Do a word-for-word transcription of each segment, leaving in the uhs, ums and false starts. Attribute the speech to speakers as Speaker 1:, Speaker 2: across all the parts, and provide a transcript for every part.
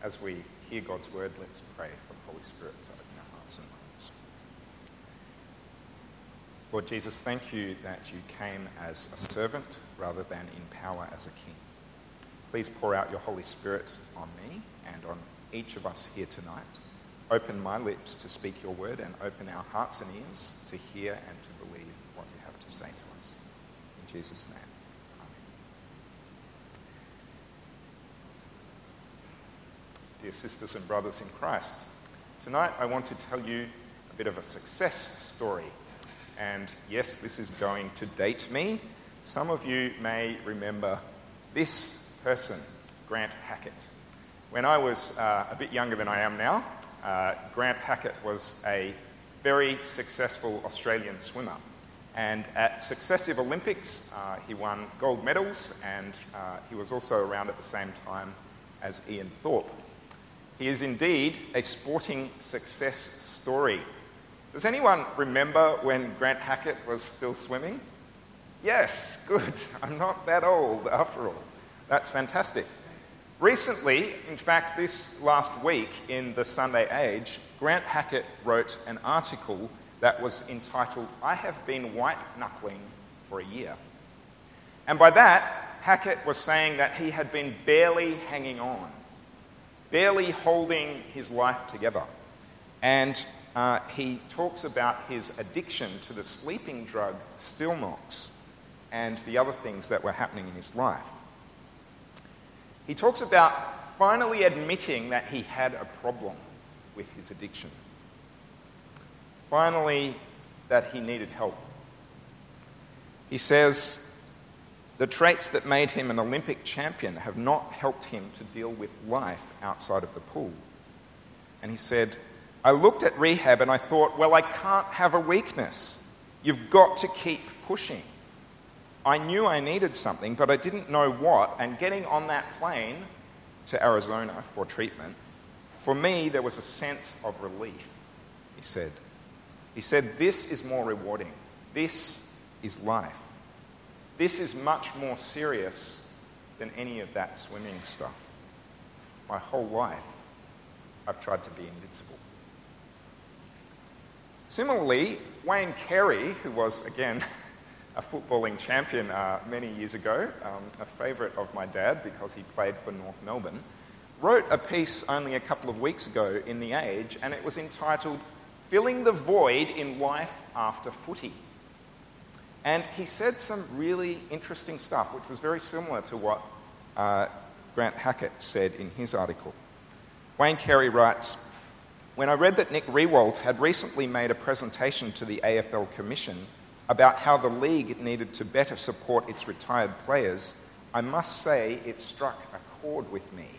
Speaker 1: as we hear God's word, let's pray for the Holy Spirit to open our hearts and minds. Lord Jesus, thank you that you came as a servant rather than in power as a king. Please pour out your Holy Spirit on me and on each of us here tonight. Open my lips to speak your word and open our hearts and ears to hear and to believe what you have to say to us. In Jesus' name. Dear sisters and brothers in Christ, tonight I want to tell you a bit of a success story. And yes, this is going to date me. Some of you may remember this person, Grant Hackett. When I was uh, a bit younger than I am now, uh, Grant Hackett was a very successful Australian swimmer. And at successive Olympics, uh, he won gold medals, and uh, he was also around at the same time as Ian Thorpe. He is indeed a sporting success story. Does anyone remember when Grant Hackett was still swimming? Yes, good. I'm not that old after all. That's fantastic. Recently, in fact, this last week in the Sunday Age, Grant Hackett wrote an article that was entitled, "I have been white-knuckling for a year." And by that, Hackett was saying that he had been barely hanging on, barely holding his life together. And uh, he talks about his addiction to the sleeping drug Stilnox and the other things that were happening in his life. He talks about finally admitting that he had a problem with his addiction. Finally, that he needed help. He says, the traits that made him an Olympic champion have not helped him to deal with life outside of the pool. And he said, I looked at rehab and I thought, well, I can't have a weakness. You've got to keep pushing. I knew I needed something, but I didn't know what. And getting on that plane to Arizona for treatment, for me, there was a sense of relief, he said. He said, this is more rewarding. This is life. This is much more serious than any of that swimming stuff. My whole life, I've tried to be invincible. Similarly, Wayne Carey, who was, again, a footballing champion uh, many years ago, um, a favourite of my dad because he played for North Melbourne, wrote a piece only a couple of weeks ago in The Age, and it was entitled, Filling the Void in Life After Footy. And he said some really interesting stuff, which was very similar to what uh, Grant Hackett said in his article. Wayne Carey writes, when I read that Nick Riewoldt had recently made a presentation to the A F L Commission about how the league needed to better support its retired players, I must say it struck a chord with me.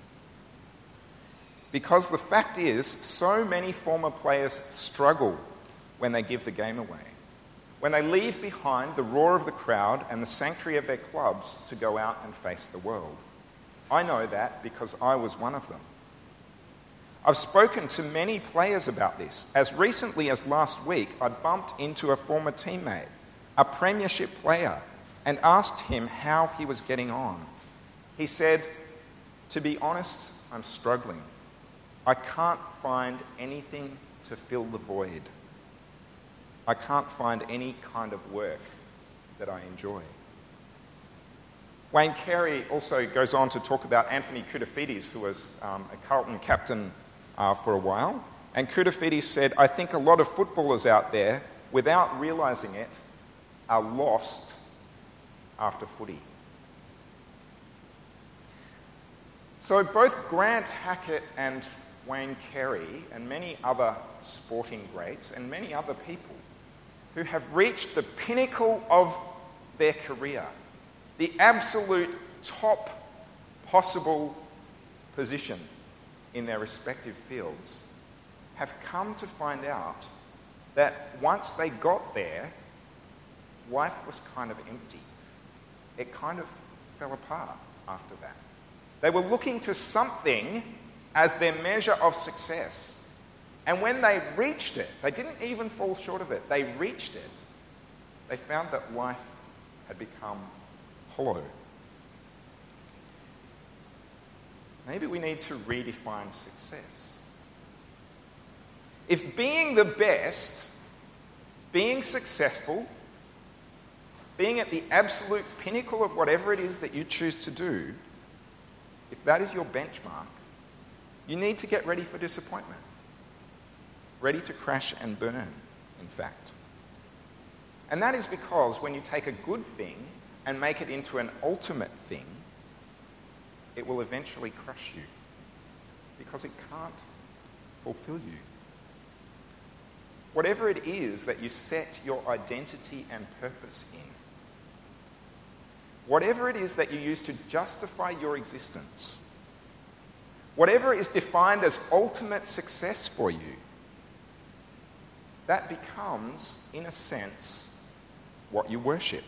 Speaker 1: Because the fact is, so many former players struggle when they give the game away, when they leave behind the roar of the crowd and the sanctuary of their clubs to go out and face the world. I know that because I was one of them. I've spoken to many players about this. As recently as last week, I bumped into a former teammate, a premiership player, and asked him how he was getting on. He said, to be honest, I'm struggling. I can't find anything to fill the void. I can't find any kind of work that I enjoy. Wayne Carey also goes on to talk about Anthony Koutoufides, who was um, a Carlton captain uh, for a while. And Koutoufides said, I think a lot of footballers out there, without realising it, are lost after footy. So both Grant Hackett and Wayne Carey and many other sporting greats and many other people who have reached the pinnacle of their career, the absolute top possible position in their respective fields, have come to find out that once they got there, life was kind of empty. It kind of fell apart after that. They were looking to something as their measure of success. And when they reached it, they didn't even fall short of it, they reached it, they found that life had become hollow. maybe we need to redefine success. If being the best, being successful, being at the absolute pinnacle of whatever it is that you choose to do, if that is your benchmark, you need to get ready for disappointment. Ready to crash and burn, in fact. And that is because when you take a good thing and make it into an ultimate thing, it will eventually crush you because it can't fulfill you. Whatever it is that you set your identity and purpose in, whatever it is that you use to justify your existence, whatever is defined as ultimate success for you, that becomes, in a sense, what you worship.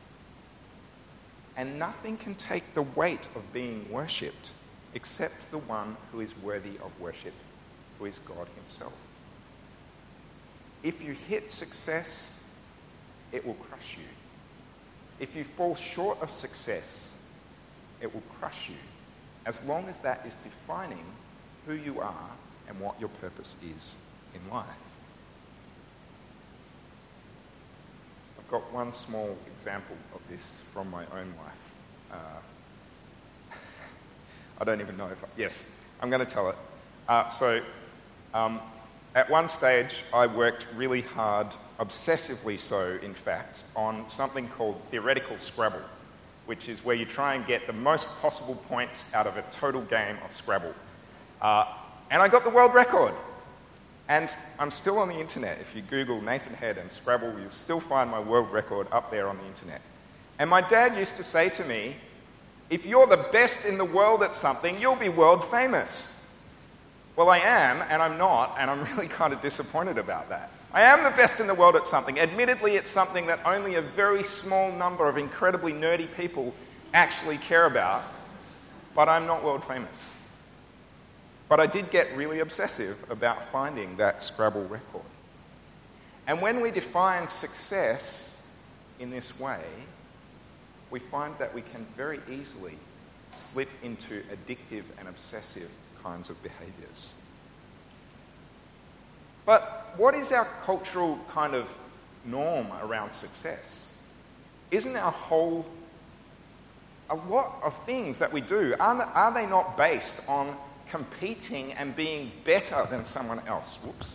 Speaker 1: And nothing can take the weight of being worshipped except the one who is worthy of worship, who is God himself. If you hit success, it will crush you. If you fall short of success, it will crush you, as long as that is defining who you are and what your purpose is in life. I've got one small example of this from my own life. Uh, I don't even know if I, yes, I'm going to tell it. Uh, so, um, at one stage, I worked really hard, obsessively so, in fact, on something called theoretical Scrabble, which is where you try and get the most possible points out of a total game of Scrabble. Uh, and I got the world record. And I'm still on the internet. If you Google Nathan Head and Scrabble, you'll still find my world record up there on the internet. And my dad used to say to me, if you're the best in the world at something, you'll be world famous. Well, I am, and I'm not, and I'm really kind of disappointed about that. I am the best in the world at something. Admittedly, it's something that only a very small number of incredibly nerdy people actually care about, but I'm not world famous. But I did get really obsessive about finding that Scrabble record. And when we define success in this way, we find that we can very easily slip into addictive and obsessive kinds of behaviors. But what is our cultural kind of norm around success? Isn't our whole, a lot of things that we do, are, are they not based on competing and being better than someone else? Whoops.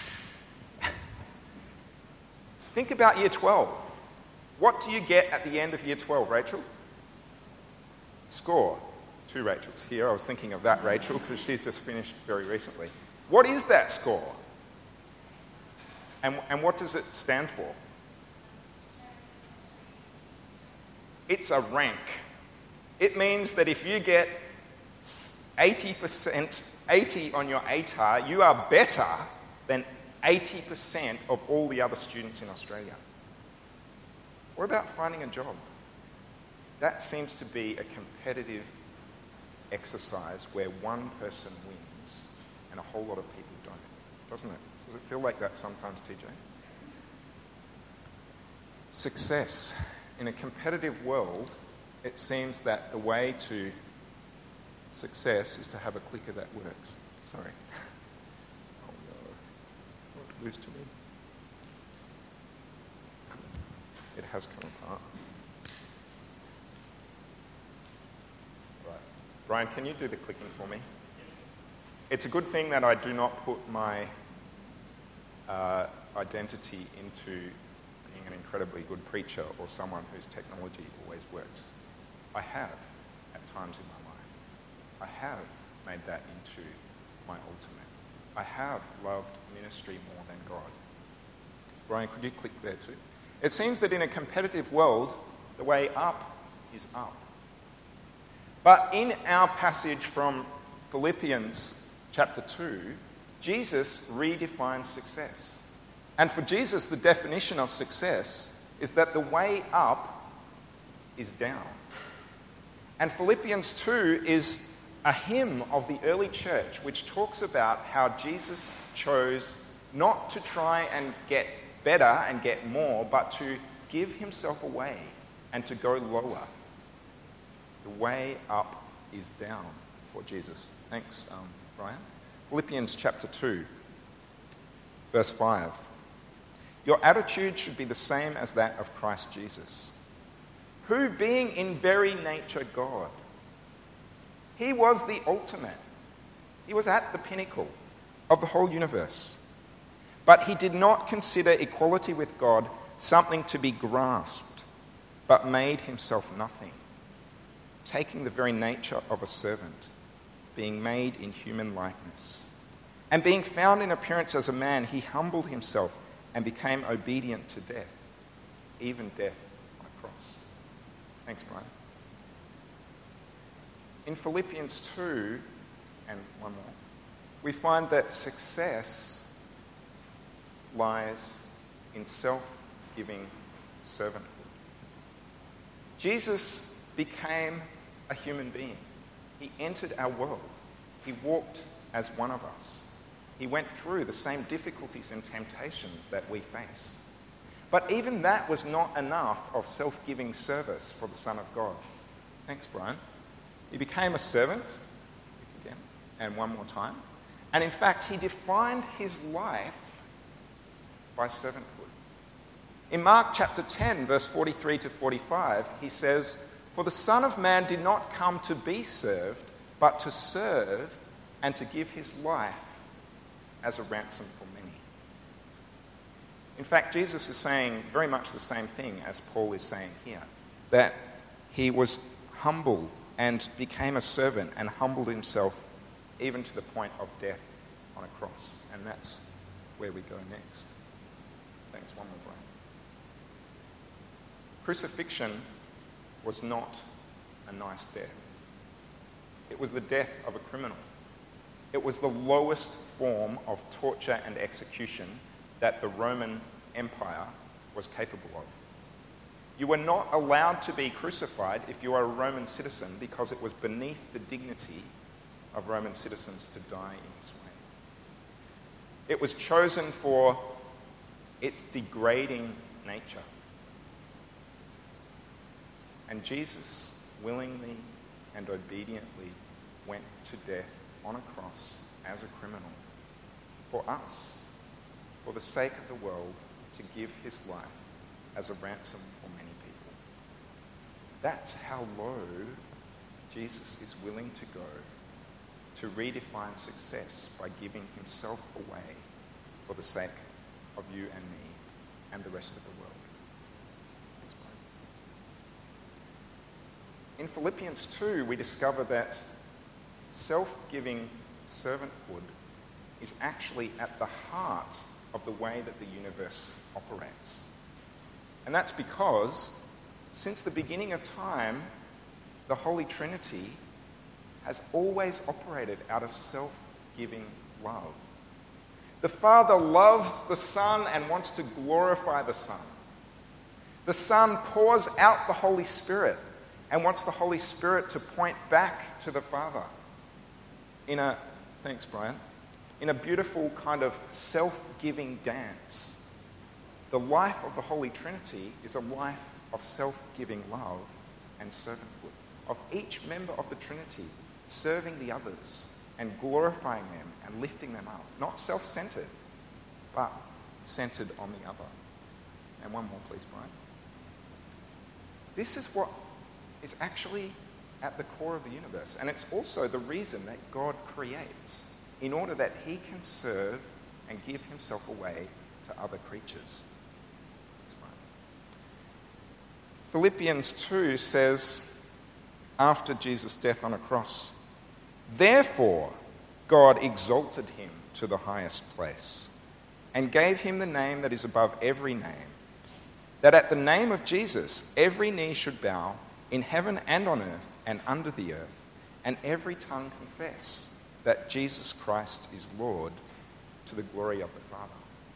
Speaker 1: Think about year twelve. What do you get at the end of year twelve, Rachel? Score. Two Rachels here. I was thinking of that Rachel because she's just finished very recently. What is that score? And, and what does it stand for? It's a rank. It means that if you get eighty percent, eighty on your A T A R, you are better than eighty percent of all the other students in Australia. What about finding a job? That seems to be a competitive exercise where one person wins and a whole lot of people don't, doesn't it? Does it feel like that sometimes, T J? Success. In a competitive world, it seems that the way to success is to have a clicker that works. Sorry. Oh no. What did this to me? It has come apart. Right. Brian, can you do the clicking for me? It's a good thing that I do not put my uh, identity into being an incredibly good preacher or someone whose technology always works. I have, at times in my life. I have made that into my ultimate. I have loved ministry more than God. Brian, could you click there too? It seems that in a competitive world, the way up is up. But in our passage from Philippians chapter two, Jesus redefines success. And for Jesus, the definition of success is that the way up is down. And Philippians two is a hymn of the early church which talks about how Jesus chose not to try and get better and get more, but to give himself away and to go lower. The way up is down before Jesus. Thanks, um, Brian. Philippians chapter two, verse five. Your attitude should be the same as that of Christ Jesus, who, being in very nature God, he was the ultimate. He was at the pinnacle of the whole universe. But he did not consider equality with God something to be grasped, but made himself nothing, taking the very nature of a servant, being made in human likeness. And being found in appearance as a man, he humbled himself and became obedient to death, even death on a cross. Thanks, Brian. In Philippians two, and one more, we find that success lies in self-giving servanthood. Jesus became a human being. He entered our world. He walked as one of us. He went through the same difficulties and temptations that we face. But even that was not enough of self-giving service for the Son of God. Thanks, Brian. He became a servant, again, and one more time. And in fact, he defined his life by servanthood. In Mark chapter ten, verse forty-three to forty-five, he says, "For the Son of Man did not come to be served, but to serve and to give his life as a ransom for many." In fact, Jesus is saying very much the same thing as Paul is saying here, that he was humble and became a servant and humbled himself even to the point of death on a cross. And that's where we go next. Thanks, one more, Brian. Crucifixion was not a nice death. It was the death of a criminal. It was the lowest form of torture and execution that the Roman Empire was capable of. You were not allowed to be crucified if you were a Roman citizen because it was beneath the dignity of Roman citizens to die in this way. It was chosen for its degrading nature. And Jesus willingly and obediently went to death on a cross as a criminal for us, for the sake of the world, to give his life as a ransom for many people. That's how low Jesus is willing to go to redefine success by giving himself away for the sake of you and me and the rest of the world. In Philippians two, we discover that self-giving servanthood is actually at the heart of the way that the universe operates. And that's because since the beginning of time, the Holy Trinity has always operated out of self-giving love. The Father loves the Son and wants to glorify the Son. The Son pours out the Holy Spirit and wants the Holy Spirit to point back to the Father in a, thanks Brian, in a beautiful kind of self-giving dance. The life of the Holy Trinity is a life of self-giving love and servanthood, of each member of the Trinity serving the others and glorifying them and lifting them up. Not self-centered, but centered on the other. And one more, please, Brian. This is what is actually at the core of the universe. And it's also the reason that God creates, in order that he can serve and give himself away to other creatures. Philippians two says, after Jesus' death on a cross, "Therefore God exalted him to the highest place and gave him the name that is above every name, that at the name of Jesus every knee should bow in heaven and on earth and under the earth, and every tongue confess that Jesus Christ is Lord, to the glory of the Father."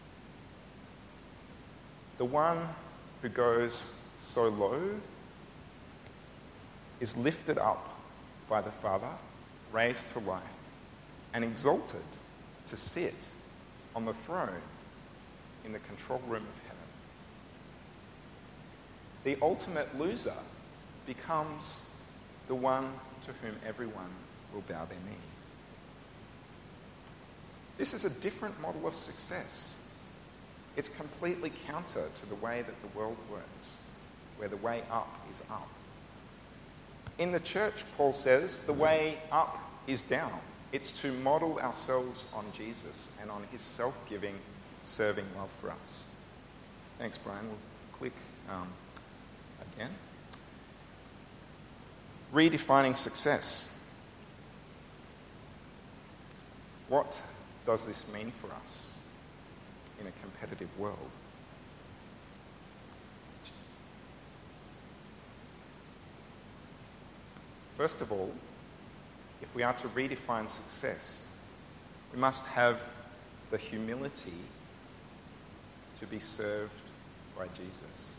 Speaker 1: The one who goes so low is lifted up by the Father, raised to life, and exalted to sit on the throne in the control room of heaven. The ultimate loser becomes the one to whom everyone will bow their knee. This is a different model of success. It's completely counter to the way that the world works, where the way up is up. In the church, Paul says, the way up is down. It's to model ourselves on Jesus and on his self-giving, serving love for us. Thanks, Brian. We'll click um, again. Redefining success. What does this mean for us in a competitive world? First of all, if we are to redefine success, we must have the humility to be served by Jesus.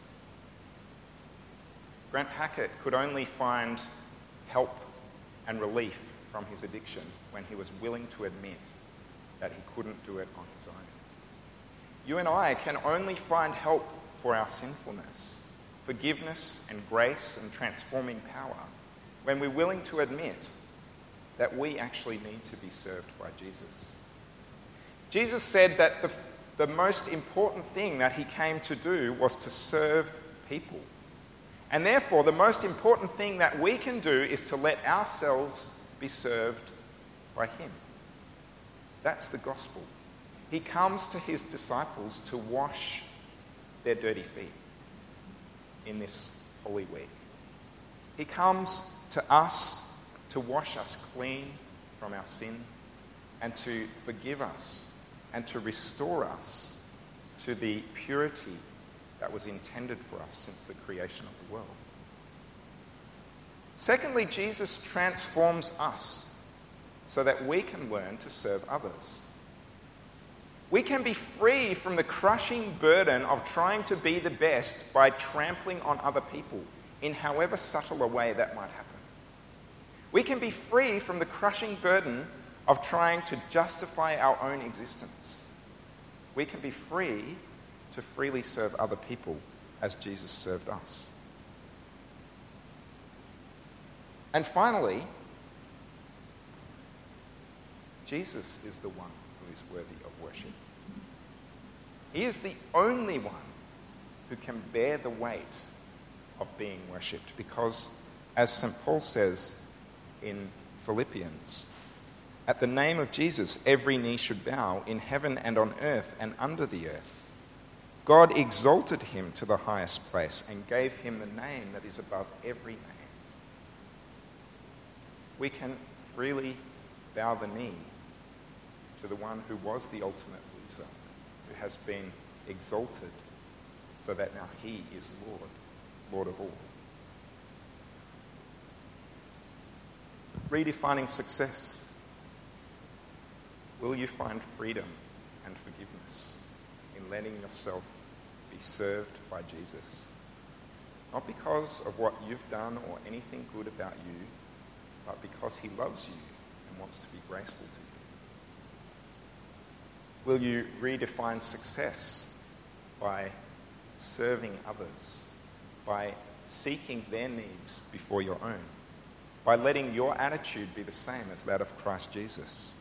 Speaker 1: Grant Hackett could only find help and relief from his addiction when he was willing to admit that he couldn't do it on his own. You and I can only find help for our sinfulness, forgiveness and grace and transforming power when we're willing to admit that we actually need to be served by Jesus. Jesus said that the, the most important thing that he came to do was to serve people. And therefore, the most important thing that we can do is to let ourselves be served by him. That's the gospel. He comes to his disciples to wash their dirty feet in this Holy Week. He comes to us to wash us clean from our sin and to forgive us and to restore us to the purity that was intended for us since the creation of the world. Secondly, Jesus transforms us so that we can learn to serve others. We can be free from the crushing burden of trying to be the best by trampling on other people in however subtle a way that might happen. We can be free from the crushing burden of trying to justify our own existence. We can be free to freely serve other people as Jesus served us. And finally, Jesus is the one who is worthy of worship. He is the only one who can bear the weight of being worshipped because, as Saint Paul says in Philippians, at the name of Jesus, every knee should bow in heaven and on earth and under the earth. God exalted him to the highest place and gave him the name that is above every name. We can freely bow the knee to the one who was the ultimate loser, who has been exalted so that now he is Lord, Lord of all. Redefining success. Will you find freedom and forgiveness in letting yourself be served by Jesus? Not because of what you've done or anything good about you, but because he loves you and wants to be graceful to you. Will you redefine success by serving others, by seeking their needs before your own, by letting your attitude be the same as that of Christ Jesus?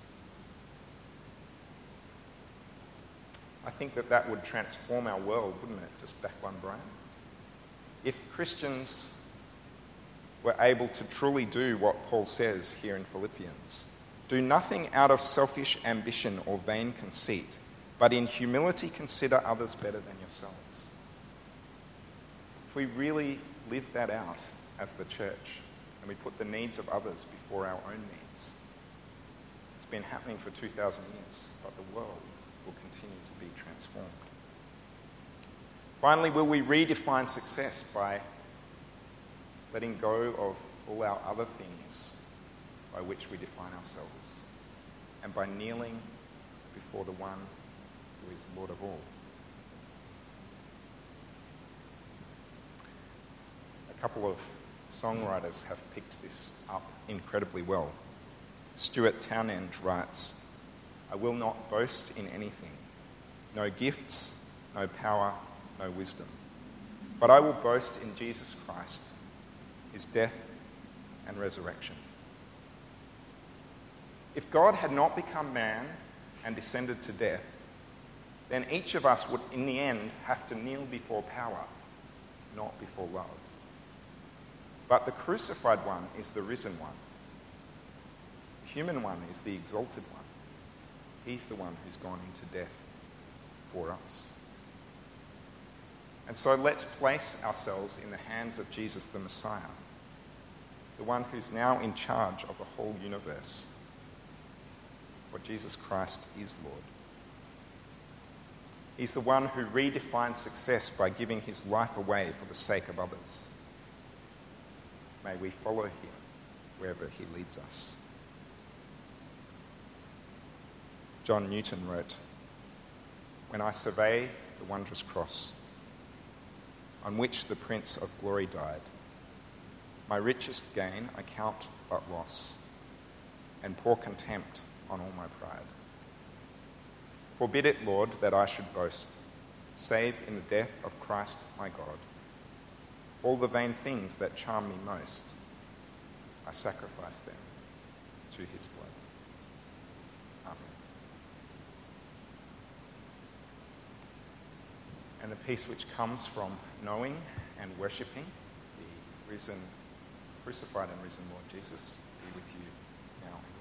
Speaker 1: I think that that would transform our world, wouldn't it? Just back one, Brian. If Christians were able to truly do what Paul says here in Philippians, do nothing out of selfish ambition or vain conceit, but in humility consider others better than yourselves. If we really live that out as the church and we put the needs of others before our own needs, it's been happening for two thousand years, but the world will continue to be transformed. Finally, will we redefine success by letting go of all our other things by which we define ourselves, and by kneeling before the one who is Lord of all? A couple of songwriters have picked this up incredibly well. Stuart Townend writes, "I will not boast in anything, no gifts, no power, no wisdom, but I will boast in Jesus Christ, his death and resurrection. If God had not become man and descended to death, then each of us would, in the end, have to kneel before power, not before love. But the crucified one is the risen one. The human one is the exalted one. He's the one who's gone into death for us. And so let's place ourselves in the hands of Jesus the Messiah, the one who's now in charge of the whole universe. For Jesus Christ is Lord. He's the one who redefines success by giving his life away for the sake of others. May we follow him wherever he leads us. John Newton wrote, "When I survey the wondrous cross on which the Prince of Glory died, my richest gain I count but loss, and pour contempt on all my pride. Forbid it, Lord, that I should boast, save in the death of Christ my God. All the vain things that charm me most, I sacrifice them to his blood." Amen. And the peace which comes from knowing and worshipping the risen, crucified and risen Lord Jesus be with you now.